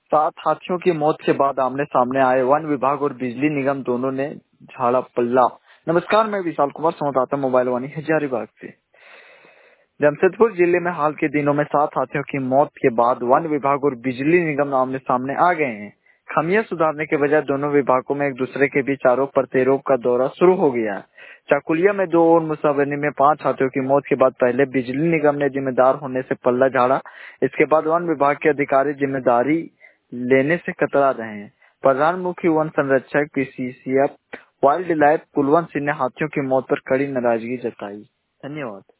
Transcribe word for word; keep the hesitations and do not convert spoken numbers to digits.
सात हाथियों की मौत के बाद आमने सामने आए वन विभाग और बिजली निगम, दोनों ने झाड़ा पल्ला। नमस्कार, मैं विशाल कुमार, संवाददाता मोबाइल वाणी हजारीबाग से। जमशेदपुर जिले में हाल के दिनों में सात हाथियों की मौत के बाद वन विभाग और बिजली निगम आमने सामने आ गए हैं। खामियां सुधारने के बजाय दोनों विभागों में एक दूसरे के बीच आरोप प्रत्यारोप का दौरा शुरू हो गया है। चाकुलिया में दो और मुसावनी में पांच हाथियों की मौत के बाद पहले बिजली निगम ने जिम्मेदार होने से पल्ला झाड़ा। इसके बाद वन विभाग के अधिकारी जिम्मेदारी लेने से कतरा रहे हैं। प्रधान मुख्य वन संरक्षक PCCF wildlife Kulwant Singh ने हाथियों की मौत पर कड़ी नाराजगी जताई। धन्यवाद।